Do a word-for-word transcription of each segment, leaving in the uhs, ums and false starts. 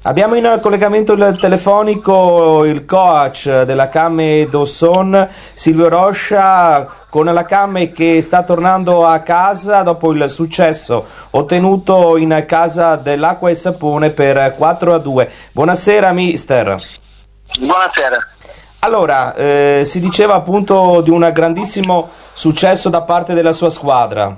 Abbiamo in collegamento il telefonico il coach della Camme Dosson, Silvio Roscia, con la Camme che sta tornando a casa dopo il successo ottenuto in casa dell'Acqua e Sapone per quattro a due. Buonasera mister. Buonasera. Allora, eh, si diceva appunto di un grandissimo successo da parte della sua squadra.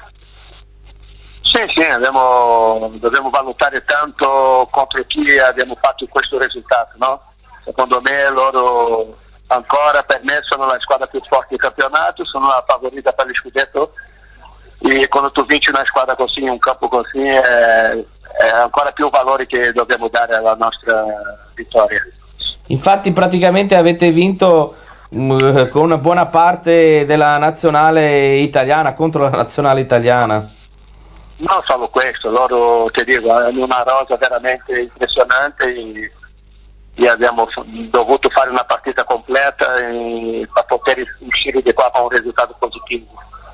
Sì, sì, abbiamo, dobbiamo valutare tanto contro chi abbiamo fatto questo risultato, no? Secondo me loro ancora per me sono la squadra più forte del campionato, sono la favorita per il scudetto e quando tu vinci una squadra così, un campo così, è, è ancora più valore che dobbiamo dare alla nostra vittoria. Infatti praticamente avete vinto mh, con una buona parte della nazionale italiana contro la nazionale italiana. Non solo questo, loro ti dico, hanno una rosa veramente impressionante e, e abbiamo dovuto fare una partita completa e, per poter uscire di qua con un risultato positivo.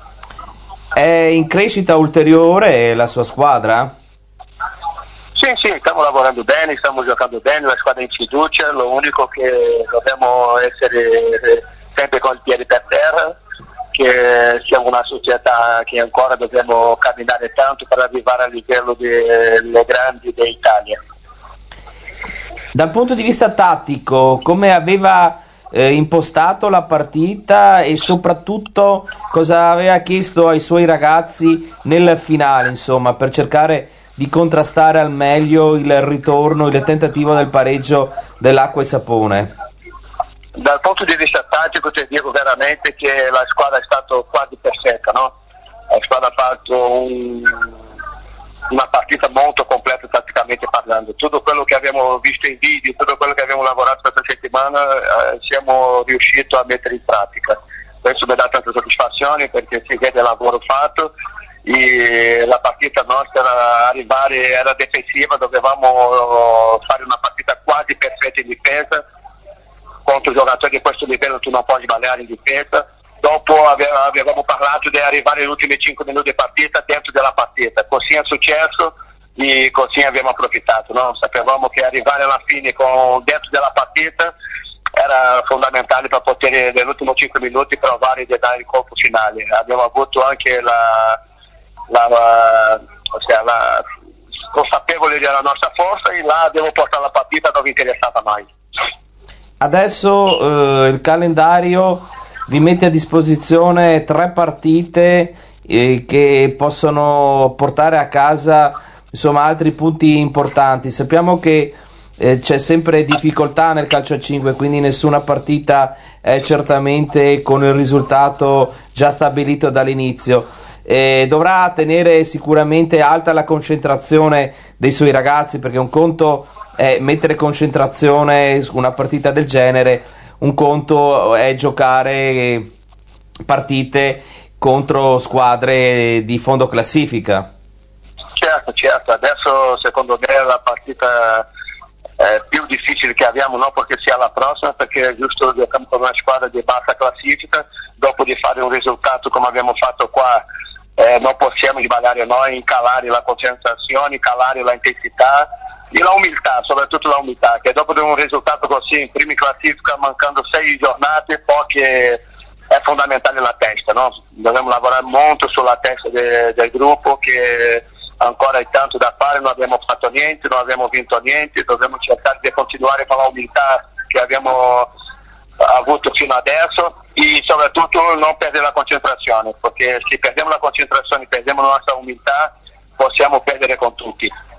È in crescita ulteriore la sua squadra? Sì, sì, stiamo lavorando bene, stiamo giocando bene, la squadra è in fiducia, lo unico che dobbiamo essere sempre con il piede per terra, che siamo una società che ancora dobbiamo camminare tanto per arrivare al livello delle grandi d'Italia. Dal punto di vista tattico, come aveva eh, impostato la partita e soprattutto cosa aveva chiesto ai suoi ragazzi nel finale, insomma, per cercare di contrastare al meglio il ritorno, il tentativo del pareggio dell'Acqua e Sapone? Dal punto di vista tattico ti dico veramente che la squadra è stata quasi perfetta, no? La squadra ha fatto un, una partita molto completa tatticamente parlando. Tutto quello che abbiamo visto in video, tutto quello che abbiamo lavorato questa settimana eh, siamo riusciti a mettere in pratica. Questo mi dà tanta soddisfazione perché si vede il lavoro fatto e la partita nostra era arrivare, era difensiva, dovevamo fare una partita quasi perfetta in difesa. Contro giocatori di questo livello tu non puoi sbagliare in difesa. Dopo avevamo parlato di arrivare agli ultimi cinque minuti di partita dentro della partita, così è successo e così abbiamo approfittato, no? Sapevamo che arrivare alla fine con, dentro della partita era fondamentale per poter negli ultimi cinque minuti provare di dare il colpo finale. Abbiamo avuto anche la, la, la, ossia, la consapevole della nostra forza e là abbiamo portato la partita dove interessava mai. Adesso eh, il calendario vi mette a disposizione tre partite eh, che possono portare a casa insomma altri punti importanti. Sappiamo che eh, c'è sempre difficoltà nel calcio a cinque, quindi nessuna partita è certamente con il risultato già stabilito dall'inizio. Eh, dovrà tenere sicuramente alta la concentrazione dei suoi ragazzi, perché un conto è mettere concentrazione su una partita del genere, un conto è giocare partite contro squadre di fondo classifica. Certo, certo, adesso secondo me la partita eh, più difficile che abbiamo, non perché sia la prossima, perché è giusto giocare con una squadra di bassa classifica, dopo di fare un risultato come abbiamo fatto qua, eh, non possiamo sbagliare noi, calare la concentrazione, calare la intensità e la umiltà, soprattutto la umiltà, che dopo di un risultato così in prima classifica, mancando sei giornate, poi che è fondamentale la testa, no? Dobbiamo lavorare molto sulla testa de, del gruppo, che ancora è tanto da fare, non abbiamo fatto niente, non abbiamo vinto niente, dobbiamo cercare di continuare con la umiltà che abbiamo avuto fino adesso e soprattutto non perdere la concentrazione, perché se perdiamo la concentrazione, perdiamo la nostra umiltà, possiamo perdere con tutti.